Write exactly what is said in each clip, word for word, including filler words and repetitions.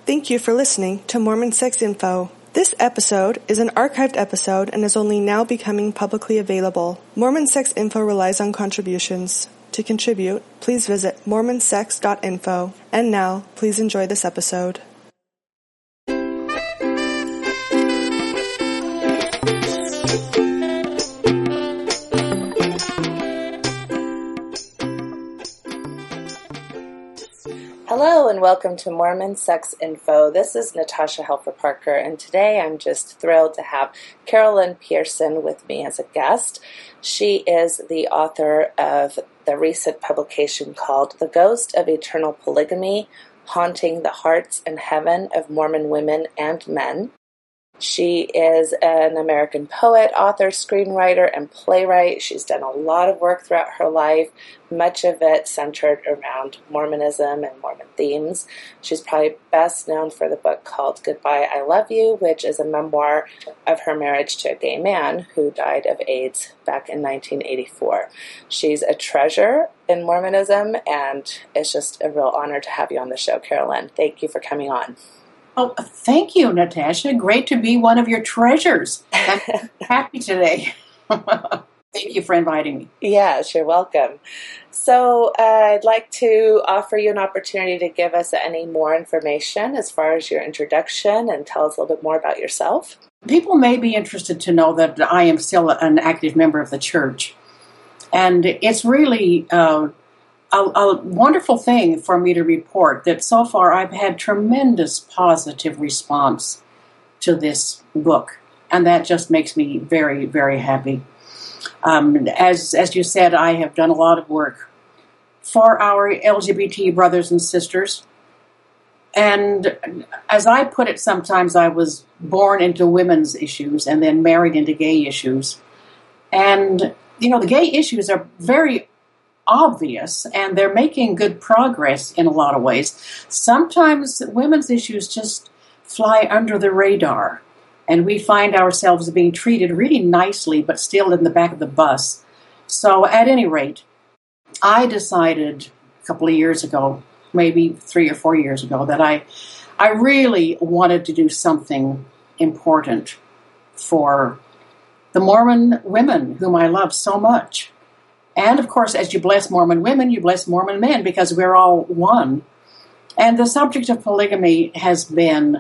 Thank you for listening to Mormon Sex Info. This episode is an archived episode and is only now becoming publicly available. Mormon Sex Info relies on contributions. To contribute, please visit mormon sex dot info. And now, please enjoy this episode. Hello and welcome to Mormon Sex Info. This is Natasha Helfer Parker, and today I'm just thrilled to have Carolyn Pearson with me as a guest. She is the author of the recent publication called The Ghost of Eternal Polygamy, Haunting the Hearts and Heaven of Mormon Women and Men. She is an American poet, author, screenwriter, and playwright. She's done a lot of work throughout her life, much of it centered around Mormonism and Mormon themes. She's probably best known for the book called Goodbye, I Love You, which is a memoir of her marriage to a gay man who died of AIDS back in nineteen eighty-four. She's a treasure in Mormonism, and it's just a real honor to have you on the show, Carolyn. Thank you for coming on. Oh, thank you, Natasha. Great to be one of your treasures. I'm happy today. Thank you for inviting me. Yes, you're welcome. So uh, I'd like to offer you an opportunity to give us any more information as far as your introduction and tell us a little bit more about yourself. People may be interested to know that I am still an active member of the church. And it's really uh, a, a wonderful thing for me to report that so far I've had tremendous positive response to this book. And that just makes me very, very happy. Um, as as you said, I have done a lot of work for our L G B T brothers and sisters. And as I put it, sometimes I was born into women's issues and then married into gay issues. And, you know, the gay issues are very obvious and they're making good progress in a lot of ways. Sometimes women's issues just fly under the radar. And we find ourselves being treated really nicely, but still in the back of the bus. So at any rate, I decided a couple of years ago, maybe three or four years ago, that I, I really wanted to do something important for the Mormon women whom I love so much. And of course, as you bless Mormon women, you bless Mormon men because we're all one. And the subject of polygamy has been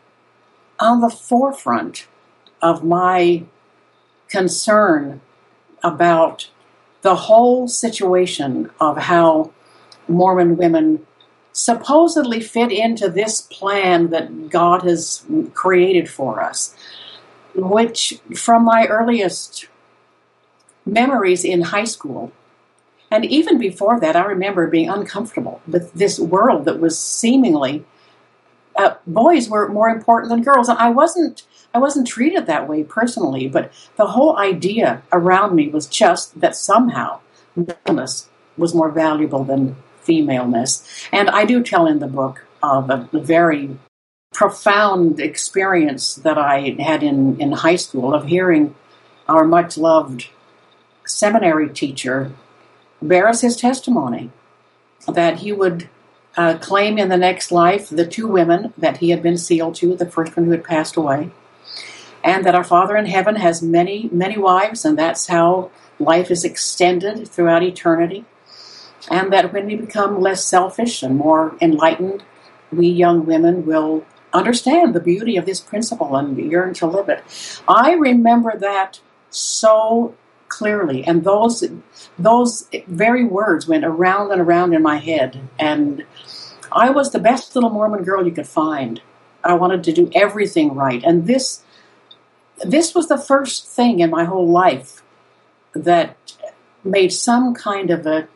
on the forefront of my concern about the whole situation of how Mormon women supposedly fit into this plan that God has created for us, which from my earliest memories in high school, and even before that, I remember being uncomfortable with this world that was seemingly Uh, boys were more important than girls, and I wasn't. I wasn't treated that way personally, but the whole idea around me was just that somehow maleness was more valuable than femaleness. And I do tell in the book of a, a very profound experience that I had in, in high school of hearing our much loved seminary teacher bear us his testimony that he would Uh, claim in the next life the two women that he had been sealed to, the first one who had passed away, and that our Father in heaven has many, many wives, and that's how life is extended throughout eternity, and that when we become less selfish and more enlightened, we young women will understand the beauty of this principle and yearn to live it. I remember that so clearly, and those those very words went around and around in my head, and I was the best little Mormon girl you could find. I wanted to do everything right, and this this was the first thing in my whole life that made some kind of a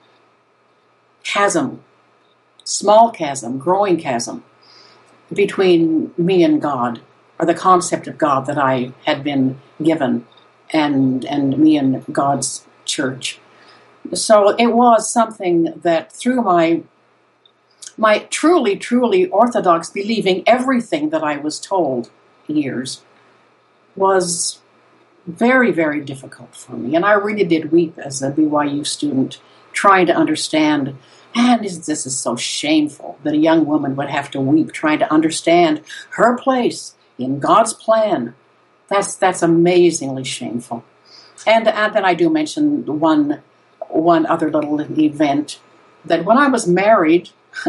chasm, small chasm, growing chasm, between me and God, or the concept of God that I had been given, and and me and God's church. So it was something that through my my truly, truly orthodox believing everything that I was told years was very, very difficult for me. And I really did weep as a B Y U student trying to understand And this is so shameful that a young woman would have to weep trying to understand her place in God's plan. That's that's amazingly shameful. And, and then I do mention one one other little event, that when I was married,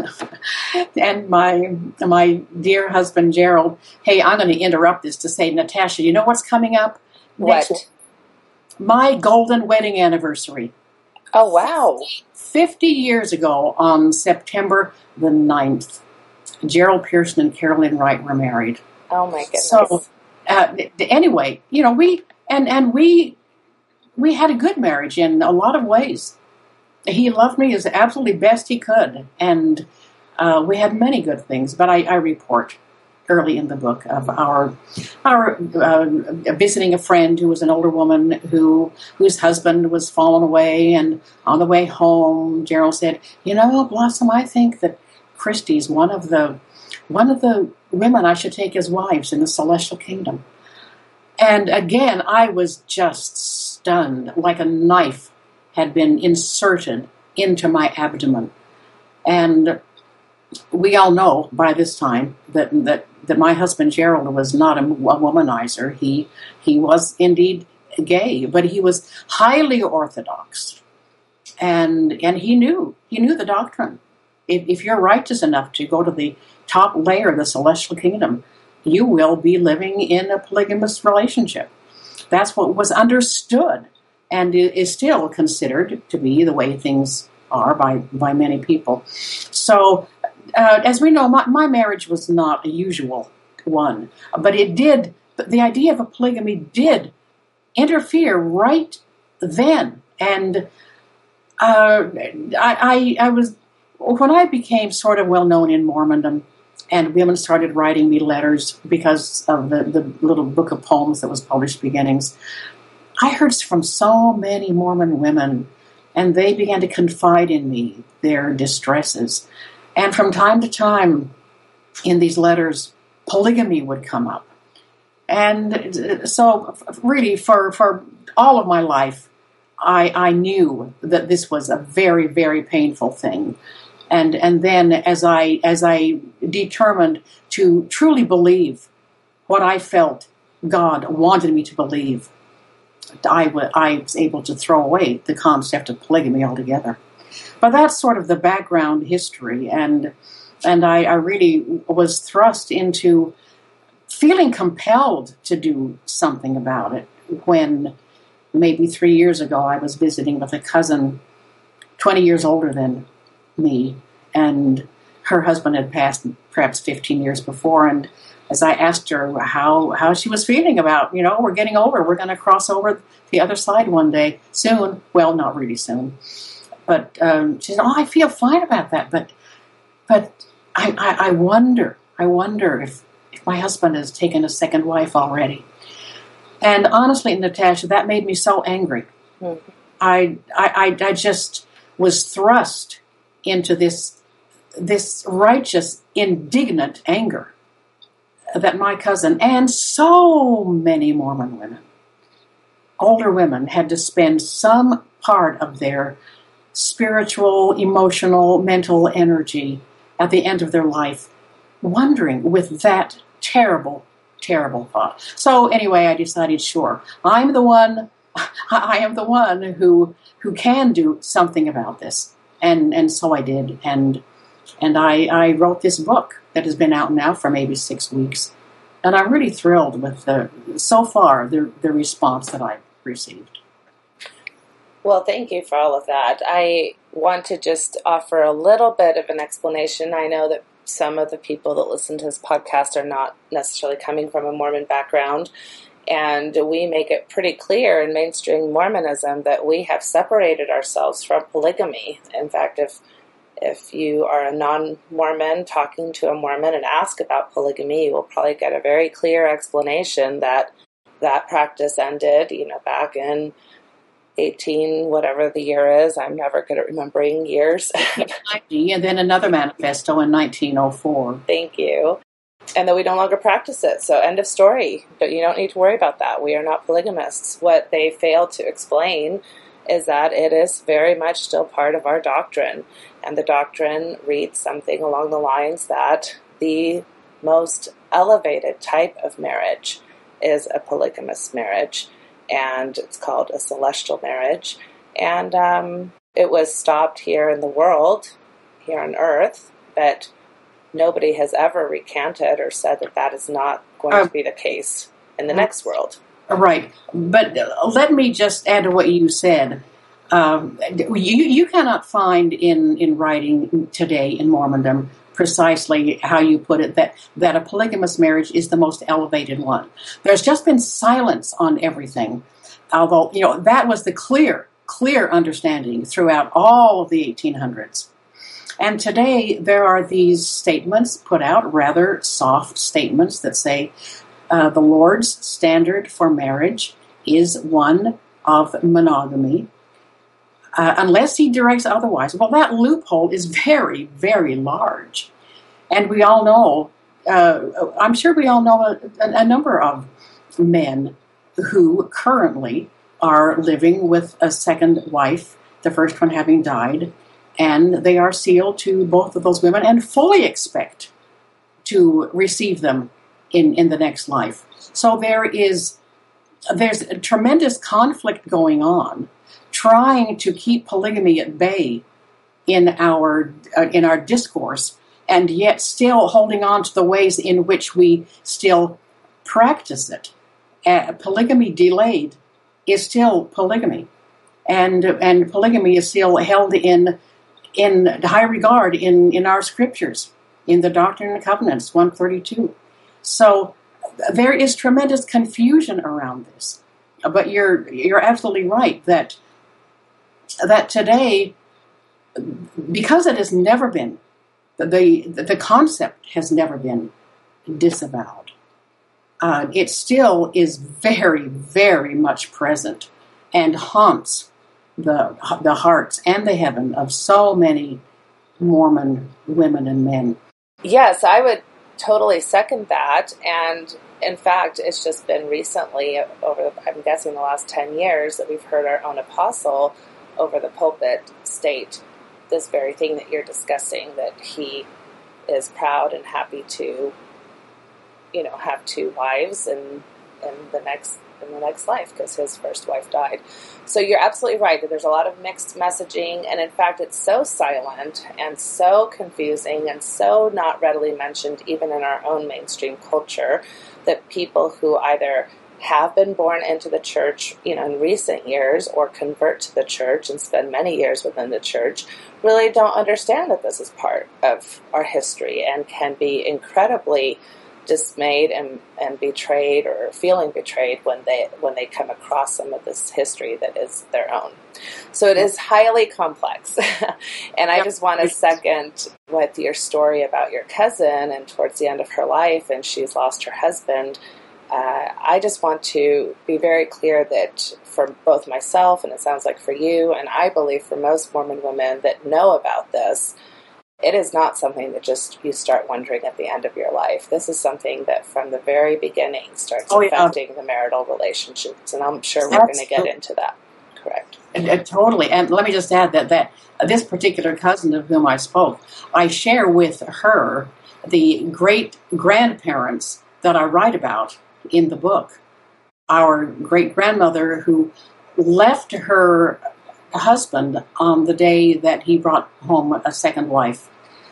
and my my dear husband Gerald, hey, I'm going to interrupt this to say, Natasha, you know what's coming up? What? Next, my golden wedding anniversary. Oh, wow. fifty years ago, on September the ninth, Gerald Pearson and Carolyn Wright were married. Oh, my goodness. So, uh, anyway, you know, we, and, and we, we had a good marriage in a lot of ways. He loved me as absolutely best he could, and uh, we had many good things, but I, I report early in the book of our our uh, visiting a friend who was an older woman who whose husband was fallen away, and on the way home, Gerald said, "You know, Blossom, I think that Christy's one of the one of the women I should take as wives in the celestial kingdom." And again, I was just stunned, like a knife had been inserted into my abdomen. And we all know by this time that that, that my husband Gerald was not a, a womanizer. He he was indeed gay, but he was highly orthodox, and and he knew he knew the doctrine. If, if you're righteous enough to go to the top layer of the celestial kingdom, you will be living in a polygamous relationship. That's what was understood, and is still considered to be the way things are by by many people. So. Uh, as we know, my, my marriage was not a usual one, but it did, but the idea of a polygamy did interfere right then. And uh, I, I, I was, when I became sort of well known in Mormondom, and women started writing me letters because of the, the little book of poems that was published Beginnings, I heard from so many Mormon women, and they began to confide in me their distresses. And from time to time, in these letters, polygamy would come up. And so, really, for, for all of my life, I, I knew that this was a very, very painful thing. And and then, as I as I determined to truly believe what I felt God wanted me to believe, I, w- I was able to throw away the concept of polygamy altogether. But that's sort of the background history, and and I, I really was thrust into feeling compelled to do something about it when maybe three years ago I was visiting with a cousin twenty years older than me, and her husband had passed perhaps fifteen years before, and as I asked her how, how she was feeling about, you know, we're getting older, we're going to cross over the other side one day soon. Well, not really soon. But um, she said, "Oh, I feel fine about that, but but I, I, I wonder, I wonder if, if my husband has taken a second wife already." And honestly, Natasha, that made me so angry. Mm-hmm. I, I I just was thrust into this this righteous, indignant anger that my cousin and so many Mormon women, older women, had to spend some part of their spiritual, emotional, mental energy at the end of their life, wondering with that terrible, terrible thought. So anyway, I decided, sure, I'm the one, I am the one who who can do something about this. And and so I did. And and I, I wrote this book that has been out now for maybe six weeks. And I'm really thrilled with the, so far, the, the response that I've received. Well, thank you for all of that. I want to just offer a little bit of an explanation. I know that some of the people that listen to this podcast are not necessarily coming from a Mormon background, and we make it pretty clear in mainstream Mormonism that we have separated ourselves from polygamy. In fact, if if you are a non-Mormon talking to a Mormon and ask about polygamy, you will probably get a very clear explanation that that practice ended, you know, back in eighteen, whatever the year is. I'm never good at remembering years. And then another manifesto in nineteen oh four. Thank you. And that we no longer practice it. So end of story. But you don't need to worry about that. We are not polygamists. What they fail to explain is that it is very much still part of our doctrine. And the doctrine reads something along the lines that the most elevated type of marriage is a polygamous marriage, and it's called a celestial marriage. And um, it was stopped here in the world, here on earth, but nobody has ever recanted or said that that is not going um, to be the case in the next world. Right. But let me just add to what you said. Um, you, you cannot find in, in writing today in Mormondom precisely how you put it, that, that a polygamous marriage is the most elevated one. There's just been silence on everything, although, you know, that was the clear, clear understanding throughout all of the eighteen hundreds. And today there are these statements put out, rather soft statements that say uh, the Lord's standard for marriage is one of monogamy, uh, unless he directs otherwise. Well, that loophole is very, very large. And we all know, uh, I'm sure we all know a, a number of men who currently are living with a second wife, the first one having died, and they are sealed to both of those women and fully expect to receive them in, in the next life. So there is there's a tremendous conflict going on, trying to keep polygamy at bay in our uh, in our discourse, and yet still holding on to the ways in which we still practice it. Uh, polygamy delayed is still polygamy, and and polygamy is still held in in high regard in, in our scriptures, in the Doctrine and Covenants, one thirty-two. So there is tremendous confusion around this. But you're you're absolutely right that that today, because it has never been, the the concept has never been disavowed. Uh, it still is very, very much present and haunts the the hearts and the heaven of so many Mormon women and men. Yes, I would totally second that. And in fact, it's just been recently, over I'm guessing the last ten years, that we've heard our own apostle over the pulpit state this very thing that you're discussing, that he is proud and happy to, you know, have two wives in in the next in the next life, because his first wife died. So you're absolutely right that there's a lot of mixed messaging, and in fact it's so silent and so confusing and so not readily mentioned even in our own mainstream culture, that people who either have been born into the church, you know, in recent years, or convert to the church and spend many years within the church, really don't understand that this is part of our history, and can be incredibly dismayed and, and betrayed, or feeling betrayed when they when they come across some of this history that is their own. So it is highly complex. And I just want to second with your story about your cousin, and towards the end of her life, and she's lost her husband. Uh, I just want to be very clear that for both myself, and it sounds like for you, and I believe for most Mormon women that know about this, it is not something that just you start wondering at the end of your life. This is something that from the very beginning starts oh, affecting yeah. the marital relationships, and I'm sure we're going to get into that. Correct. Uh, uh, totally. And let me just add that, that uh, this particular cousin of whom I spoke, I share with her the great-grandparents that I write about in the book. Our great-grandmother who left her husband on the day that he brought home a second wife.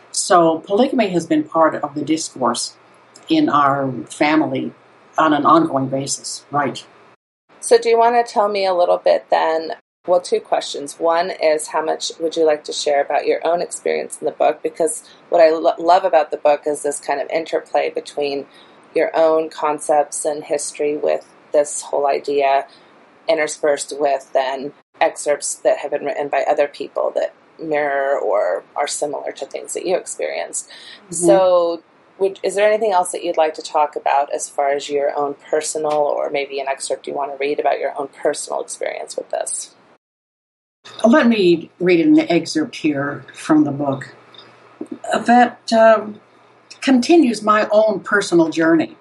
So polygamy has been part of the discourse in our family on an ongoing basis, right? So do you want to tell me a little bit then, well, two questions. One is, how much would you like to share about your own experience in the book? Because what I lo- love about the book is this kind of interplay between your own concepts and history with this whole idea, interspersed with then excerpts that have been written by other people that mirror or are similar to things that you experienced. Mm-hmm. So would, is there anything else that you'd like to talk about as far as your own personal, or maybe an excerpt you want to read about your own personal experience with this? Let me read an excerpt here from the book that um, continues my own personal journey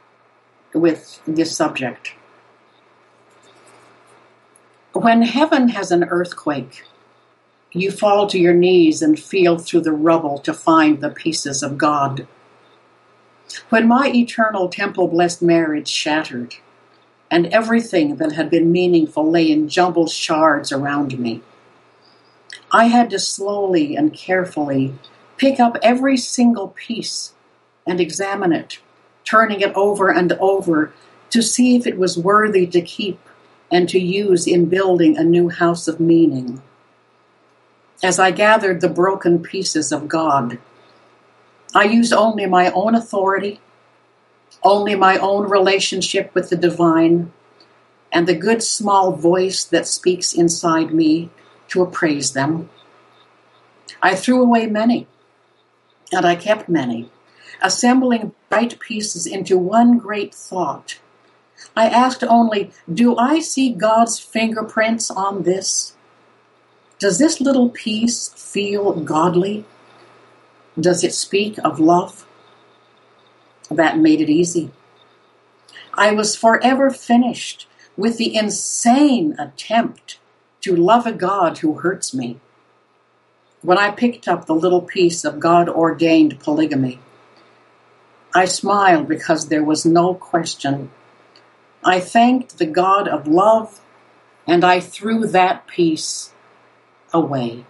with this subject. When heaven has an earthquake, you fall to your knees and feel through the rubble to find the pieces of God. When my eternal temple-blessed marriage shattered, and everything that had been meaningful lay in jumbled shards around me, I had to slowly and carefully pick up every single piece and examine it, turning it over and over to see if it was worthy to keep and to use in building a new house of meaning. As I gathered the broken pieces of God, I used only my own authority, only my own relationship with the divine, and the good small voice that speaks inside me to appraise them. I threw away many, and I kept many, assembling bright pieces into one great thought. I asked only, do I see God's fingerprints on this? Does this little piece feel godly? Does it speak of love? That made it easy. I was forever finished with the insane attempt to love a God who hurts me. When I picked up the little piece of God-ordained polygamy, I smiled because there was no question. I thanked the God of love, and I threw that piece away.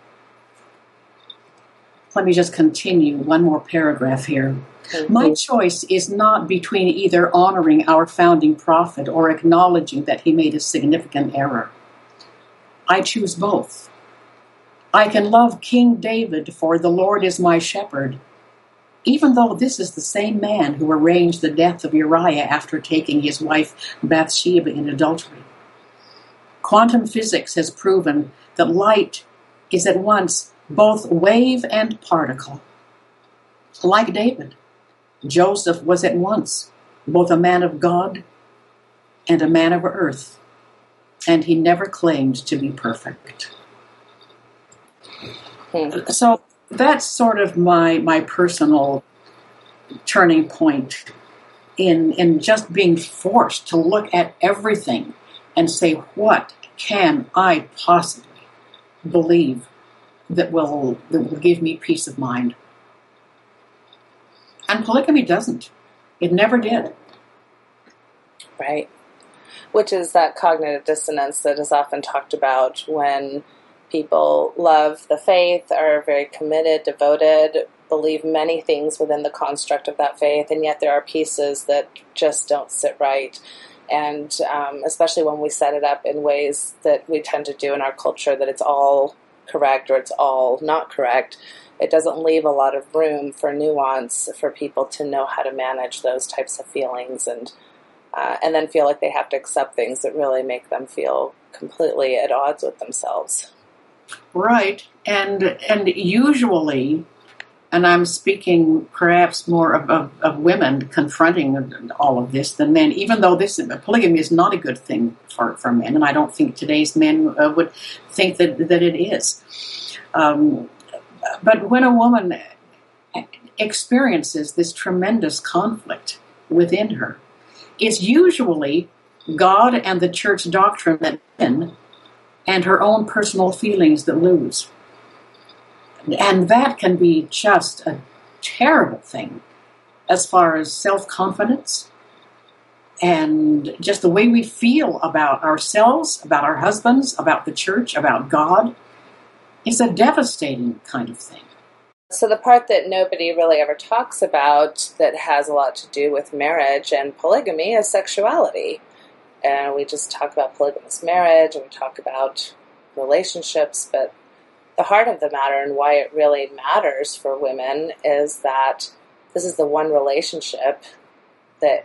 Let me just continue one more paragraph here. My choice is not between either honoring our founding prophet or acknowledging that he made a significant error. I choose both. I can love King David for the Lord is my shepherd, even though this is the same man who arranged the death of Uriah after taking his wife Bathsheba in adultery. Quantum physics has proven that light is at once both wave and particle. Like David, Joseph was at once both a man of God and a man of earth, and he never claimed to be perfect. Hmm. So that's sort of my my personal turning point in in just being forced to look at everything and say, what can I possibly believe that will that will give me peace of mind? And polygamy doesn't. It never did. Right. Which is that cognitive dissonance that is often talked about when people love the faith, are very committed, devoted, believe many things within the construct of that faith, and yet there are pieces that just don't sit right. And um, especially when we set it up in ways that we tend to do in our culture, that it's all correct or it's all not correct, it doesn't leave a lot of room for nuance for people to know how to manage those types of feelings and uh, and then feel like they have to accept things that really make them feel completely at odds with themselves. Right. And and usually, and I'm speaking perhaps more of, of, of women confronting all of this than men, even though this polygamy is not a good thing for, for men, and I don't think today's men uh, would think that, that it is. Um, but when a woman experiences this tremendous conflict within her, it's usually God and the church doctrine that win, and her own personal feelings that lose. And that can be just a terrible thing as far as self-confidence and just the way we feel about ourselves, about our husbands, about the church, about God. It's a devastating kind of thing. So the part that nobody really ever talks about that has a lot to do with marriage and polygamy is sexuality. And we just talk about polygamous marriage and we talk about relationships, but the heart of the matter and why it really matters for women is that this is the one relationship that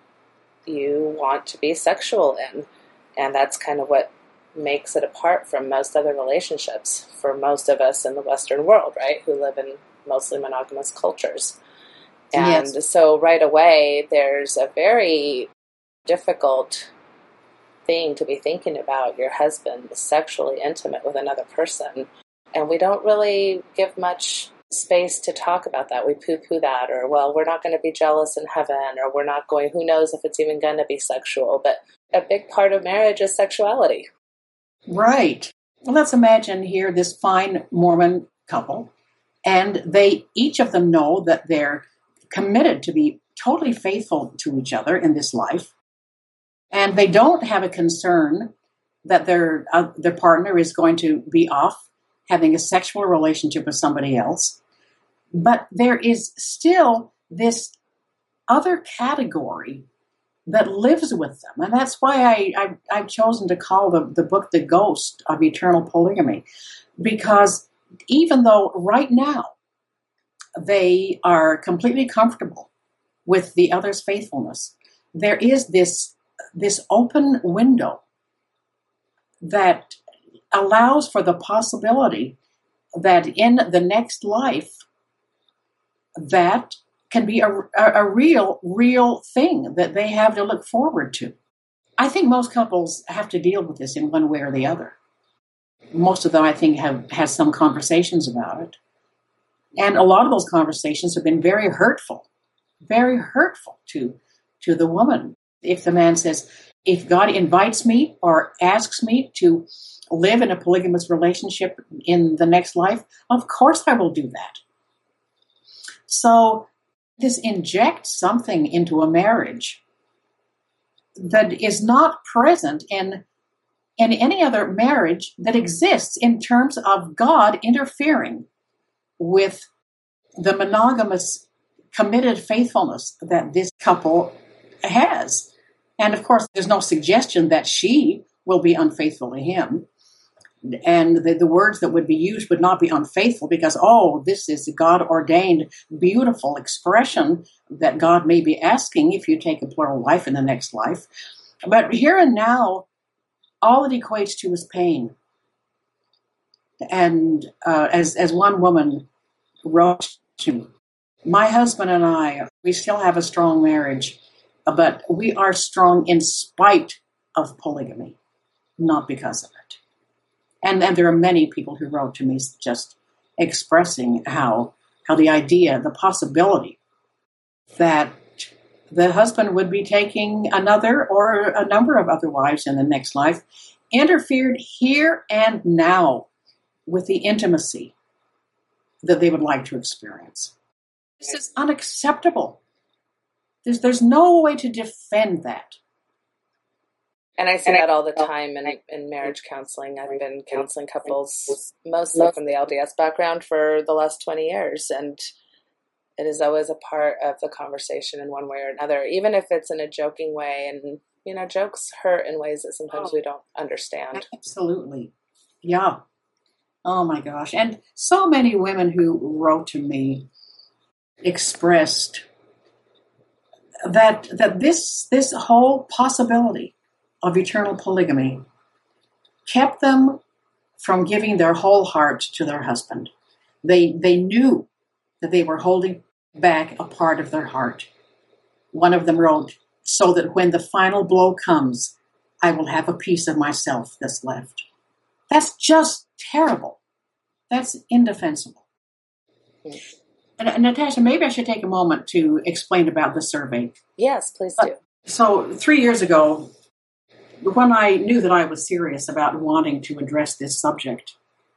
you want to be sexual in. And that's kind of what makes it apart from most other relationships for most of us in the Western world, right, who live in mostly monogamous cultures. And yes. So right away, there's a very difficult thing to be thinking about your husband sexually intimate with another person. And we don't really give much space to talk about that. We poo-poo that, or, well, we're not going to be jealous in heaven, or we're not going, who knows if it's even going to be sexual. But a big part of marriage is sexuality. Right. let's imagine here this fine Mormon couple, and they each of them know that they're committed to be totally faithful to each other in this life, and they don't have a concern that their uh, their partner is going to be off having a sexual relationship with somebody else. But there is still this other category that lives with them. And that's why I, I, I've chosen to call the, the book The Ghost of Eternal Polygamy. Because even though right now they are completely comfortable with the other's faithfulness, there is this, this open window that allows for the possibility that in the next life, that can be a, a, a real, real thing that they have to look forward to. I think most couples have to deal with this in one way or the other. Most of them, I think, have had some conversations about it. And a lot of those conversations have been very hurtful, very hurtful to, to the woman. If the man says, if God invites me or asks me to live in a polygamous relationship in the next life, of course I will do that. So this injects something into a marriage that is not present in, in any other marriage that exists in terms of God interfering with the monogamous, committed faithfulness that this couple has. And of course, there's no suggestion that she will be unfaithful to him. And the, the words that would be used would not be unfaithful because, oh, this is a God-ordained, beautiful expression that God may be asking if you take a plural life in the next life. But here and now, all it equates to is pain. And uh, as, as one woman wrote to me, my husband and I, we still have a strong marriage, but we are strong in spite of polygamy, not because of it. And, and there are many people who wrote to me just expressing how how the idea, the possibility that the husband would be taking another or a number of other wives in the next life interfered here and now with the intimacy that they would like to experience. This is unacceptable. There's, there's no way to defend that. And I see that all the time in, in marriage counseling. I've been counseling couples mostly from the L D S background for the last twenty years. And it is always a part of the conversation in one way or another, even if it's in a joking way. And, you know, jokes hurt in ways that sometimes oh, we don't understand. Absolutely. Yeah. Oh, my gosh. And so many women who wrote to me expressed that that this this whole possibility of eternal polygamy kept them from giving their whole heart to their husband. They they knew that they were holding back a part of their heart. One of them wrote, so that when the final blow comes, I will have a piece of myself that's left. That's just terrible. That's indefensible. And, Natasha, maybe I should take a moment to explain about the survey. Yes, please do. So three years ago, when I knew that I was serious about wanting to address this subject,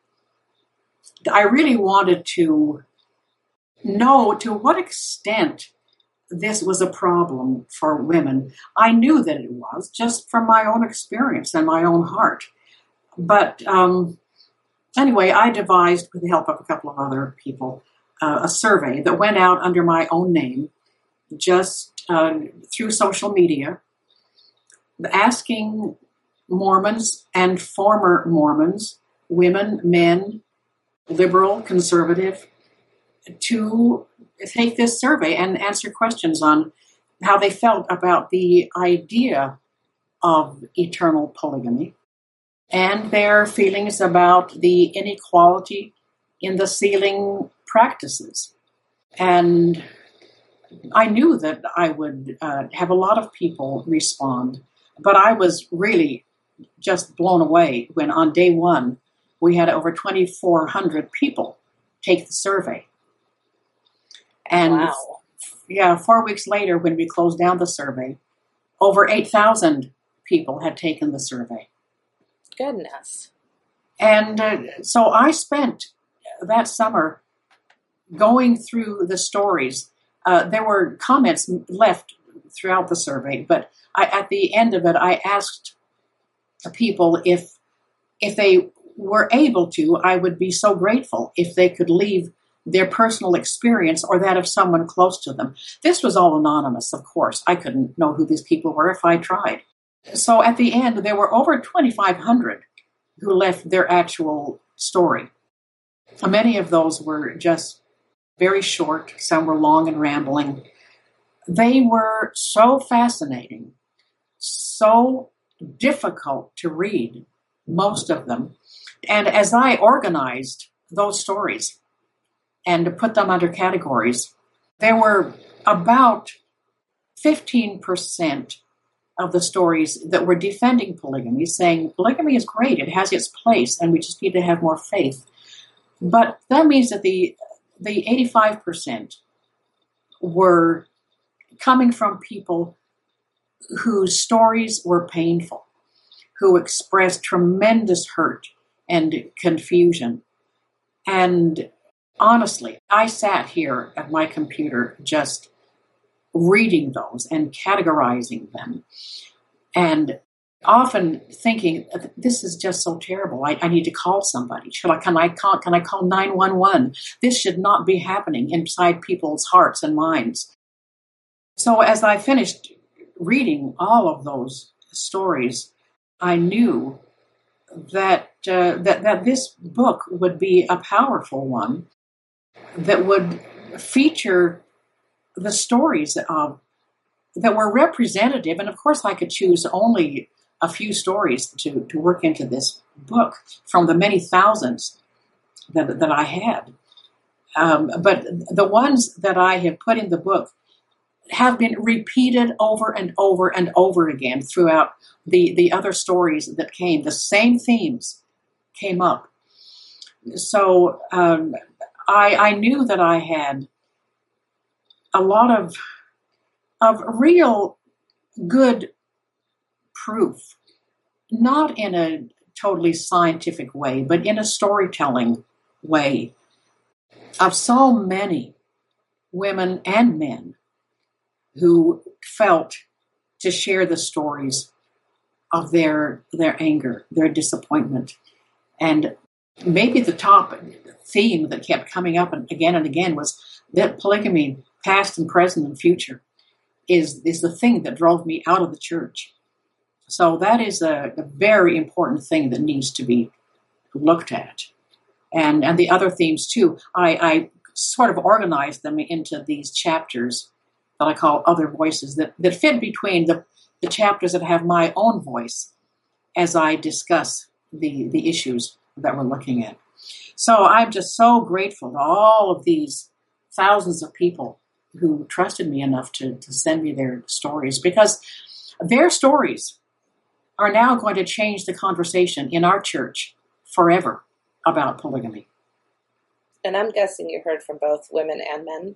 I really wanted to know to what extent this was a problem for women. I knew that it was, just from my own experience and my own heart. But um, anyway, I devised, with the help of a couple of other people, uh, a survey that went out under my own name, just uh, through social media, asking Mormons and former Mormons, women, men, liberal, conservative, to take this survey and answer questions on how they felt about the idea of eternal polygamy and their feelings about the inequality in the sealing practices. And I knew that I would uh, have a lot of people respond. But I was really just blown away when on day one, we had over twenty-four hundred people take the survey. And wow. yeah, four weeks later, when we closed down the survey, over eight thousand people had taken the survey. Goodness. And uh, so I spent that summer going through the stories. Uh, there were comments left throughout the survey, but I, at the end of it, I asked people if if they were able to, I would be so grateful if they could leave their personal experience or that of someone close to them. This was all anonymous, of course. I couldn't know who these people were if I tried. So at the end, there were over twenty-five hundred who left their actual story. Many of those were just very short. Some were long and rambling. They were so fascinating, so difficult to read, most of them. And as I organized those stories and put them under categories, there were about fifteen percent of the stories that were defending polygamy, saying polygamy is great, it has its place, and we just need to have more faith. But that means that the the eighty-five percent were coming from people whose stories were painful, who expressed tremendous hurt and confusion. And honestly, I sat here at my computer just reading those and categorizing them, and often thinking, this is just so terrible. I, I need to call somebody. Should I, can I call, can I call nine one one? This should not be happening inside people's hearts and minds. So as I finished reading all of those stories, I knew that, uh, that, that this book would be a powerful one that would feature the stories of, that were representative. And of course, I could choose only a few stories to, to work into this book from the many thousands that, that I had. Um, but the ones that I have put in the book have been repeated over and over and over again throughout the, the other stories that came. The same themes came up. So um, I, I knew that I had a lot of, of real good proof, not in a totally scientific way, but in a storytelling way, of so many women and men who felt to share the stories of their their anger, their disappointment. And maybe the top theme that kept coming up again and again was that polygamy, past and present and future, is, is the thing that drove me out of the church. So that is a, a very important thing that needs to be looked at. And and the other themes too, I, I sort of organized them into these chapters that I call other voices that, that fit between the, the chapters that have my own voice as I discuss the, the issues that we're looking at. So I'm just so grateful to all of these thousands of people who trusted me enough to, to send me their stories, because their stories are now going to change the conversation in our church forever about polygamy. And I'm guessing you heard from both women and men.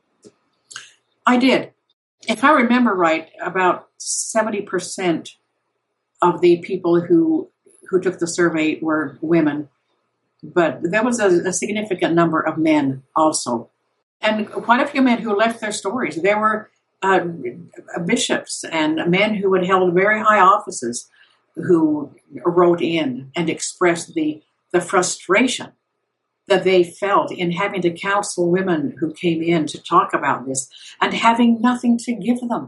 I did. If I remember right, about seventy percent of the people who who took the survey were women, but there was a, a significant number of men also. And quite a few men who left their stories. There were uh, bishops and men who had held very high offices who wrote in and expressed the, the frustration that they felt in having to counsel women who came in to talk about this and having nothing to give them.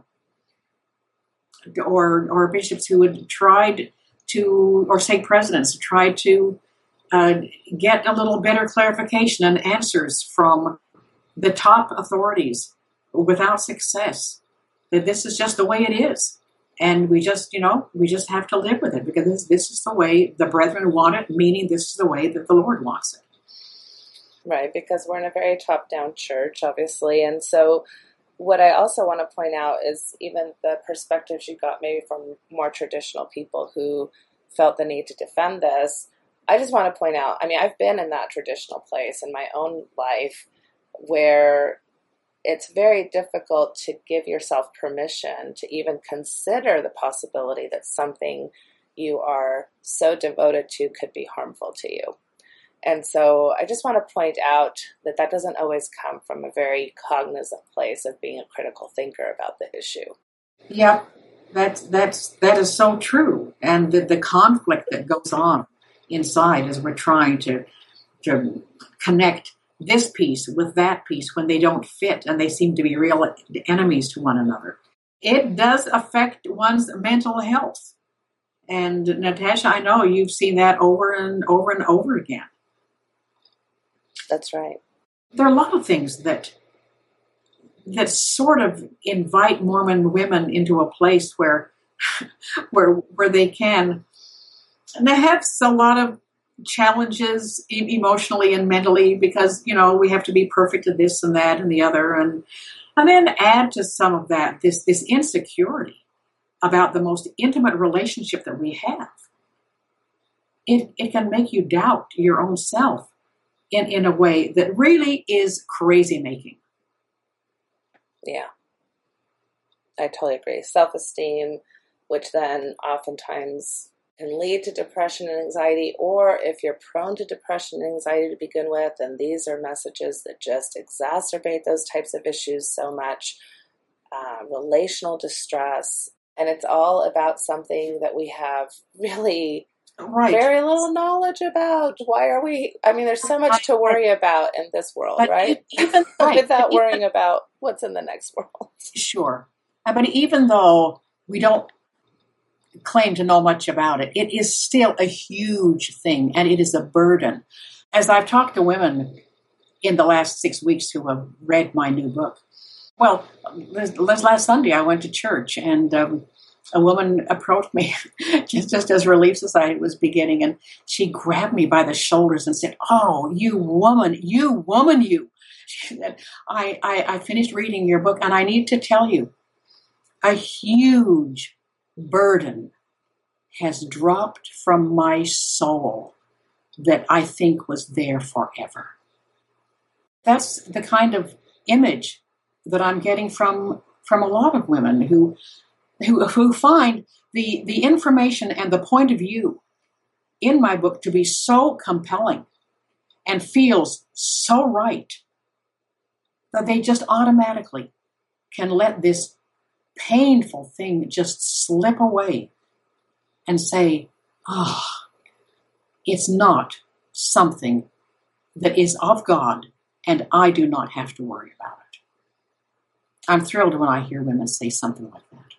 Or, or bishops who had tried to, or stake presidents who tried to uh, get a little better clarification and answers from the top authorities without success. That this is just the way it is. And we just, you know, we just have to live with it because this, this is the way the brethren want it, meaning this is the way that the Lord wants it. Right, because we're in a very top-down church, obviously. And so what I also want to point out is even the perspectives you got maybe from more traditional people who felt the need to defend this. I just want to point out, I mean, I've been in that traditional place in my own life where it's very difficult to give yourself permission to even consider the possibility that something you are so devoted to could be harmful to you. And so I just want to point out that that doesn't always come from a very cognizant place of being a critical thinker about the issue. Yeah, that's that's that is so true. And the, the conflict that goes on inside as we're trying to to connect this piece with that piece when they don't fit and they seem to be real enemies to one another. It does affect one's mental health. And Natasha, I know you've seen that over and over and over again. That's right. There are a lot of things that that sort of invite Mormon women into a place where where where they can, and they have a lot of challenges emotionally and mentally because, you know, we have to be perfect at this and that and the other, and and then add to some of that this this insecurity about the most intimate relationship that we have. It it can make you doubt your own self in, in a way that really is crazy making. Yeah, I totally agree. Self-esteem, which then oftentimes can lead to depression and anxiety, or if you're prone to depression and anxiety to begin with, and these are messages that just exacerbate those types of issues so much, uh, relational distress, and it's all about something that we have really right. very little knowledge about. Why are we, I mean, there's so much to worry about in this world, but right? Even, right. Without but worrying even, about what's in the next world. Sure. But even though we don't claim to know much about it, it is still a huge thing, and it is a burden. As I've talked to women in the last six weeks who have read my new book, well, last Sunday I went to church, and um, a woman approached me just, just as Relief Society was beginning, and she grabbed me by the shoulders and said, "Oh, you woman, you woman, you." She said, I, I, I finished reading your book, and I need to tell you, a huge burden has dropped from my soul that I think was there forever. That's the kind of image that I'm getting from from a lot of women who who, who find the, the information and the point of view in my book to be so compelling and feels so right that they just automatically can let this painful thing just slip away and say, oh, it's not something that is of God, and I do not have to worry about it. I'm thrilled when I hear women say something like that.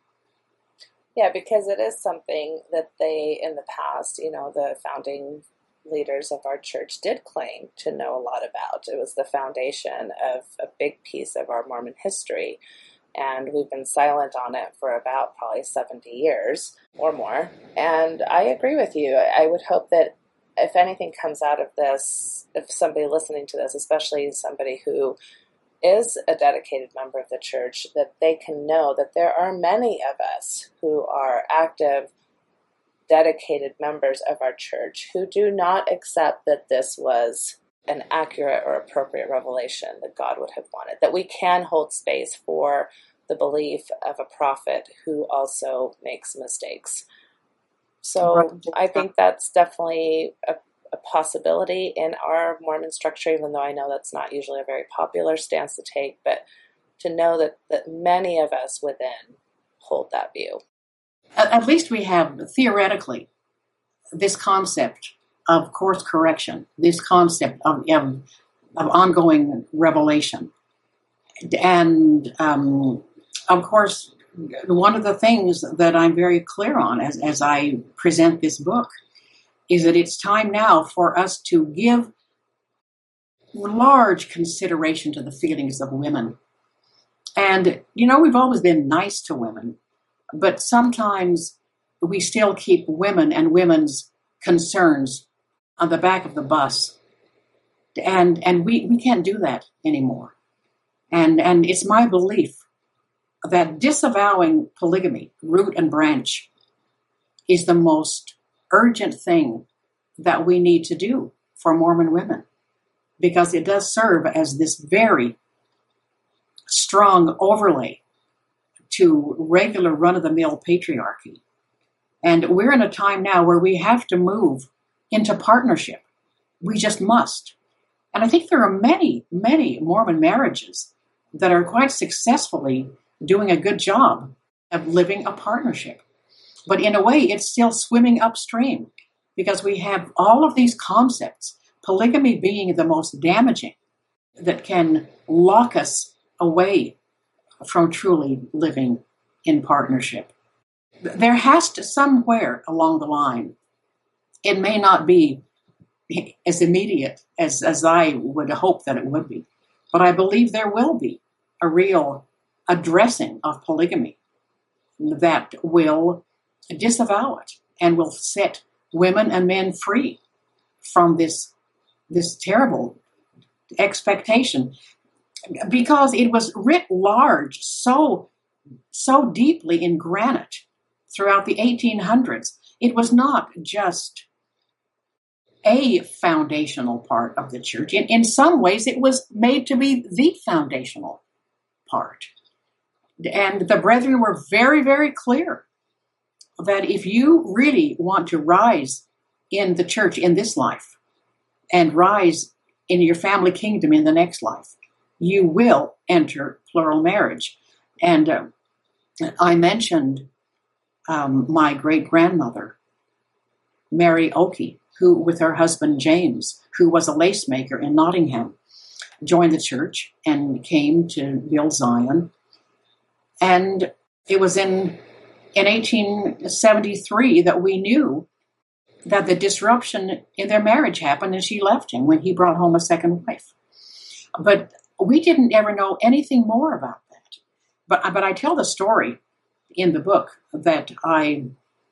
Yeah, because it is something that they, in the past, you know, the founding leaders of our church did claim to know a lot about. It was the foundation of a big piece of our Mormon history. And we've been silent on it for about probably seventy years or more. And I agree with you. I would hope that if anything comes out of this, if somebody listening to this, especially somebody who is a dedicated member of the church, that they can know that there are many of us who are active, dedicated members of our church who do not accept that this was an accurate or appropriate revelation that God would have wanted, that we can hold space for the belief of a prophet who also makes mistakes. So I think that's definitely a, a possibility in our Mormon structure, even though I know that's not usually a very popular stance to take, but to know that, that many of us within hold that view. At least we have, theoretically, this concept of course correction, this concept of, of, of ongoing revelation. And, um, of course, one of the things that I'm very clear on as, as I present this book is that it's time now for us to give large consideration to the feelings of women. And, you know, we've always been nice to women, but sometimes we still keep women and women's concerns on the back of the bus. And and we, we can't do that anymore. And and it's my belief that disavowing polygamy, root and branch, is the most urgent thing that we need to do for Mormon women, because it does serve as this very strong overlay to regular run-of-the-mill patriarchy. And we're in a time now where we have to move into partnership We just must. And I think there are many, many Mormon marriages that are quite successfully doing a good job of living a partnership. But in a way, it's still swimming upstream because we have all of these concepts, polygamy being the most damaging, that can lock us away from truly living in partnership. There has to, somewhere along the line, it may not be as immediate as, as I would hope that it would be, but I believe there will be a real addressing of polygamy that will disavow it and will set women and men free from this, this terrible expectation, because it was writ large so, so deeply in granite throughout the eighteen hundreds. It was not just a foundational part of the church. In, in some ways, it was made to be the foundational part. And the brethren were very, very clear that if you really want to rise in the church in this life and rise in your family kingdom in the next life, you will enter plural marriage. And uh, I mentioned um, my great-grandmother, Mary Oakey, who, with her husband James, who was a lace maker in Nottingham, joined the church and came to build Zion. And it was in, in eighteen seventy-three that we knew that the disruption in their marriage happened, and she left him when he brought home a second wife. But we didn't ever know anything more about that. But, but I tell the story in the book that I,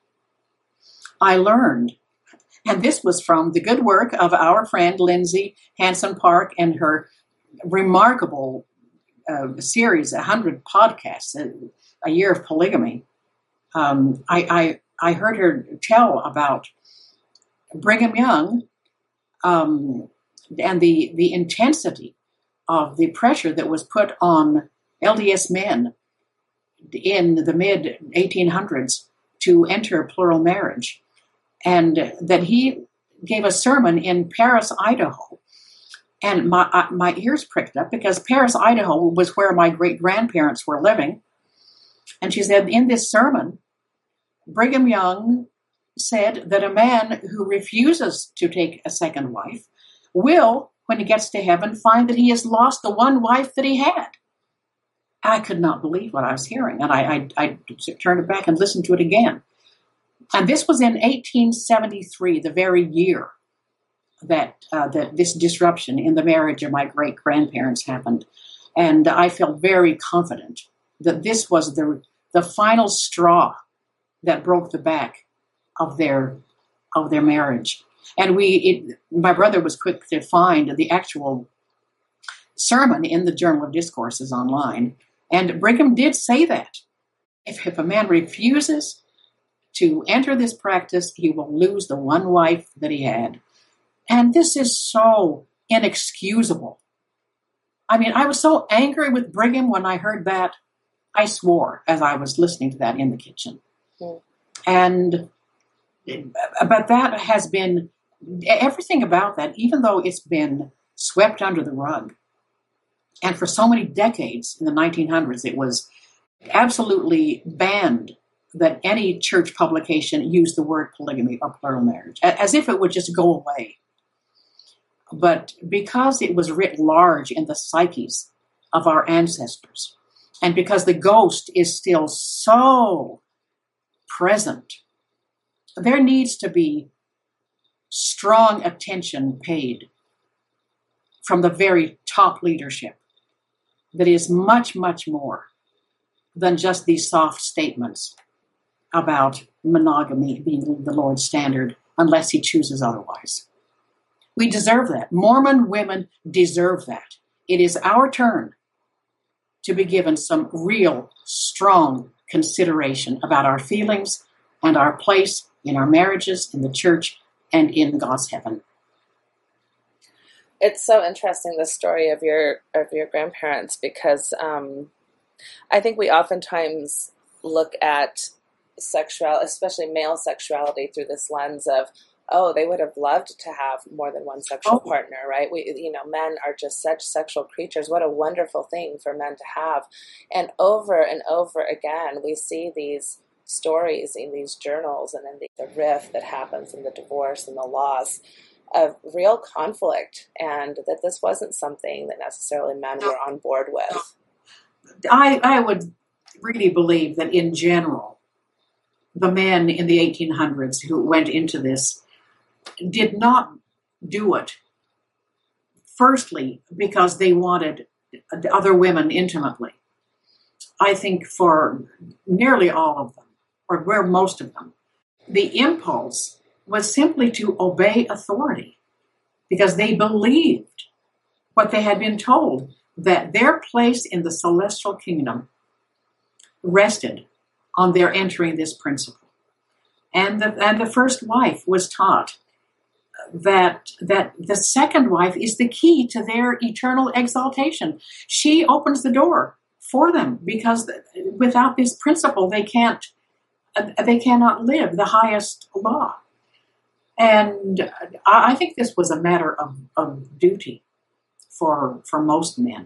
I learned. And this was from the good work of our friend Lindsay Hanson Park and her remarkable uh, series, one hundred podcasts, a, a year of polygamy. Um, I, I, I heard her tell about Brigham Young um, and the, the intensity of the pressure that was put on L D S men in the mid eighteen hundreds to enter plural marriage. And that he gave a sermon in Paris, Idaho. And my uh, my ears pricked up because Paris, Idaho was where my great-grandparents were living. And she said, in this sermon, Brigham Young said that a man who refuses to take a second wife will, when he gets to heaven, find that he has lost the one wife that he had. I could not believe what I was hearing. And I, I, I turned it back and listened to it again. And this was in eighteen seventy-three, the very year that uh, that this disruption in the marriage of my great-grandparents happened. And I felt very confident that this was the the final straw that broke the back of their of their marriage. And we, it, my brother was quick to find the actual sermon in the Journal of Discourses online. And Brigham did say that if, if a man refuses to enter this practice, he will lose the one wife that he had. And this is so inexcusable. I mean, I was so angry with Brigham when I heard that. I swore as I was listening to that in the kitchen. Mm. And, but that has been, everything about that, even though it's been swept under the rug, and for so many decades in the nineteen hundreds, it was absolutely banned that any church publication used the word polygamy or plural marriage, as if it would just go away. But because it was writ large in the psyches of our ancestors, and because the ghost is still so present, there needs to be strong attention paid from the very top leadership that is much, much more than just these soft statements about monogamy being the Lord's standard unless he chooses otherwise. We deserve that. Mormon women deserve that. It is our turn to be given some real strong consideration about our feelings and our place in our marriages, in the church, and in God's heaven. It's so interesting, the story of your of your grandparents, because um, I think we oftentimes look at sexual, especially male sexuality, through this lens of, oh, they would have loved to have more than one sexual Oh. partner, right? We, you know, men are just such sexual creatures. What a wonderful thing for men to have. And over and over again, we see these stories in these journals and in the, the rift that happens in the divorce and the loss of real conflict, and that this wasn't something that necessarily men were on board with. I, I would really believe that in general, the men in the eighteen hundreds who went into this did not do it, firstly, because they wanted other women intimately. I think for nearly all of them, or where most of them, the impulse was simply to obey authority because they believed what they had been told, that their place in the celestial kingdom rested on their entering this principle. And the, and the first wife was taught that that the second wife is the key to their eternal exaltation. She opens the door for them because without this principle they can't they cannot live the highest law. And I think this was a matter of, of duty for for most men.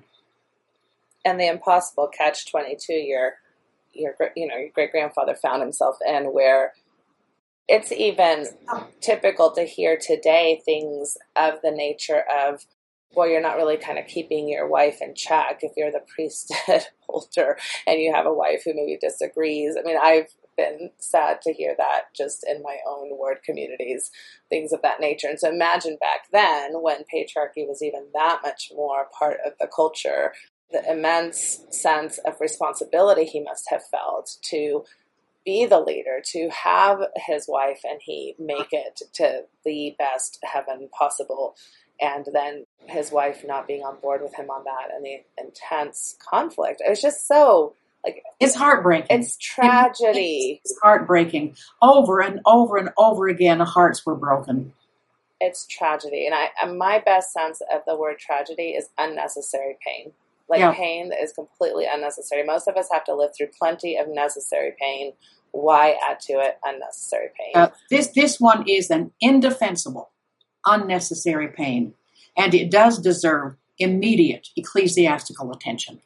And the impossible catch twenty-two your your you know your great grandfather found himself in, where it's even typical to hear today things of the nature of, well, you're not really kind of keeping your wife in check if you're the priesthood holder and you have a wife who maybe disagrees. I mean, I've been sad to hear that just in my own ward communities, things of that nature. And so imagine back then when patriarchy was even that much more part of the culture, the immense sense of responsibility he must have felt to be the leader, to have his wife and he make it to the best heaven possible, and then his wife not being on board with him on that, and the intense conflict. It was just so, like, it's heartbreaking. It's tragedy. It's heartbreaking. Over and over and over again, hearts were broken. It's tragedy. And I, and my best sense of the word tragedy is unnecessary pain. Like yeah. pain that is completely unnecessary. Most of us have to live through plenty of necessary pain. Why add to it unnecessary pain? Uh, this this one is an indefensible, unnecessary pain, and it does deserve immediate ecclesiastical attention.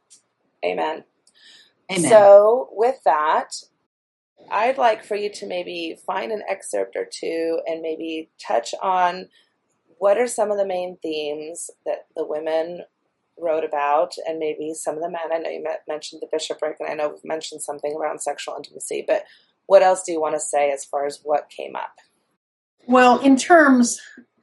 Amen. Amen. So with that, I'd like for you to maybe find an excerpt or two and maybe touch on what are some of the main themes that the women wrote about, and maybe some of the men. I know you mentioned the bishopric, and I know we've mentioned something around sexual intimacy, but what else do you want to say as far as what came up? Well, in terms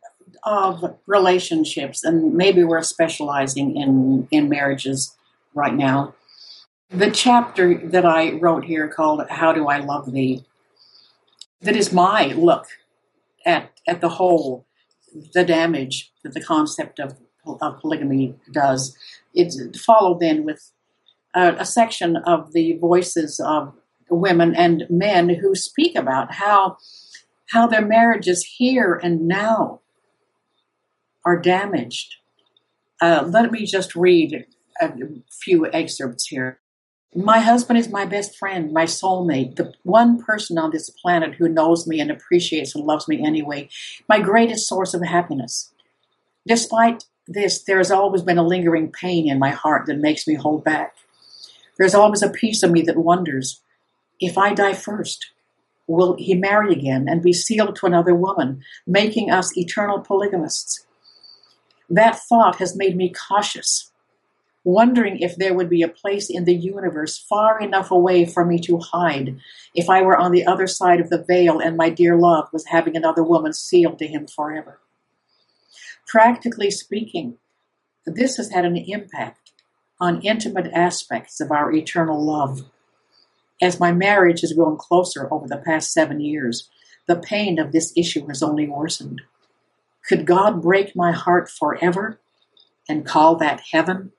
of relationships, and maybe we're specializing in, in marriages right now, the chapter that I wrote here called How Do I Love Thee, that is my look at, at the whole, the damage that the concept of of polygamy does. It's followed then with a, a section of the voices of women and men who speak about how how their marriages here and now are damaged. Uh, let me just read a few excerpts here. My husband is my best friend, my soulmate, the one person on this planet who knows me and appreciates and loves me anyway, my greatest source of happiness. Despite this, there has always been a lingering pain in my heart that makes me hold back. There's always a piece of me that wonders, if I die first, will he marry again and be sealed to another woman, making us eternal polygamists? That thought has made me cautious, wondering if there would be a place in the universe far enough away for me to hide if I were on the other side of the veil and my dear love was having another woman sealed to him forever. Practically speaking, this has had an impact on intimate aspects of our eternal love. As my marriage has grown closer over the past seven years, the pain of this issue has only worsened. Could God break my heart forever and call that heaven?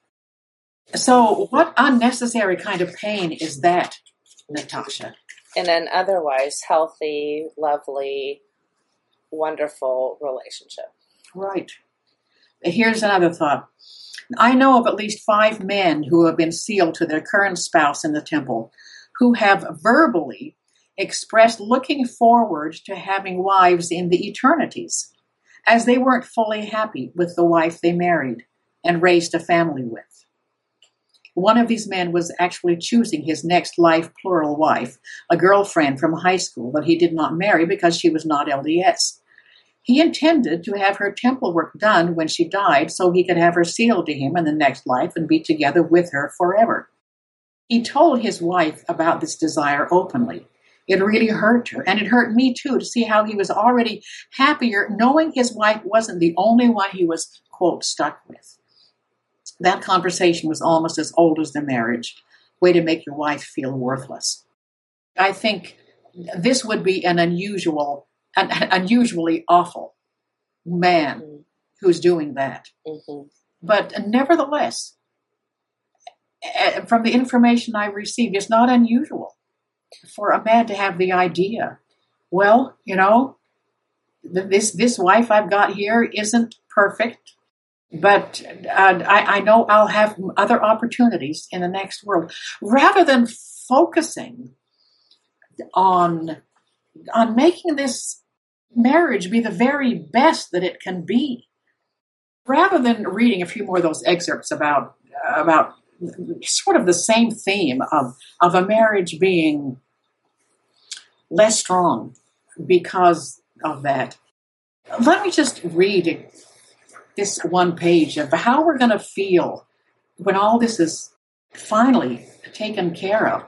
So what unnecessary kind of pain is that, Natasha? In an otherwise healthy, lovely, wonderful relationship. Right. Here's another thought. I know of at least five men who have been sealed to their current spouse in the temple, who have verbally expressed looking forward to having wives in the eternities, as they weren't fully happy with the wife they married and raised a family with. One of these men was actually choosing his next life plural wife, a girlfriend from high school that he did not marry because she was not L D S. He intended to have her temple work done when she died so he could have her sealed to him in the next life and be together with her forever. He told his wife about this desire openly. It really hurt her, and it hurt me too, to see how he was already happier knowing his wife wasn't the only one he was, quote, stuck with. That conversation was almost as old as the marriage. Way to make your wife feel worthless. I think this would be an unusual, an unusually awful man mm-hmm. who's doing that. Mm-hmm. But nevertheless, from the information I received, it's not unusual for a man to have the idea, well, you know, this this wife I've got here isn't perfect, but uh, I, I know I'll have other opportunities in the next world. Rather than focusing on on making this marriage be the very best that it can be, rather than reading a few more of those excerpts about about sort of the same theme of of a marriage being less strong because of that. Let me just read this one page of how we're going to feel when all this is finally taken care of.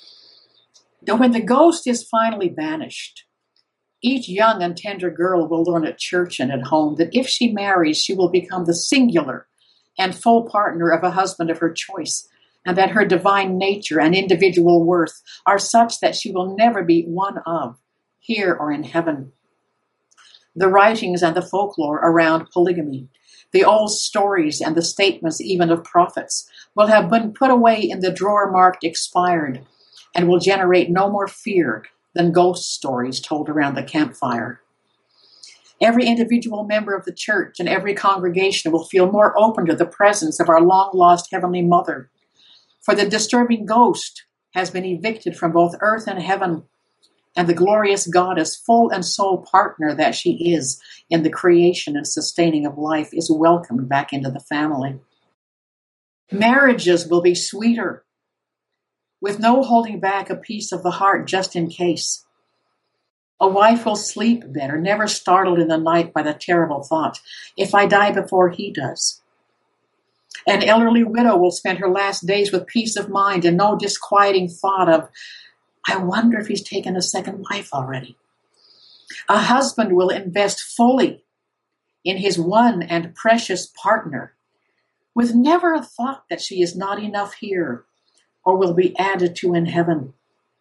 When the ghost is finally banished, each young and tender girl will learn at church and at home that if she marries, she will become the singular and full partner of a husband of her choice, and that her divine nature and individual worth are such that she will never be one of, here or in heaven. The writings and the folklore around polygamy, the old stories and the statements even of prophets, will have been put away in the drawer marked expired, and will generate no more fear than ghost stories told around the campfire. Every individual member of the church and every congregation will feel more open to the presence of our long-lost Heavenly Mother, for the disturbing ghost has been evicted from both earth and heaven, and the glorious goddess, full and sole partner that she is in the creation and sustaining of life, is welcomed back into the family. Marriages will be sweeter, with no holding back a piece of the heart just in case. A wife will sleep better, never startled in the night by the terrible thought, if I die before he does. An elderly widow will spend her last days with peace of mind and no disquieting thought of, I wonder if he's taken a second wife already. A husband will invest fully in his one and precious partner, with never a thought that she is not enough here or will be added to in heaven.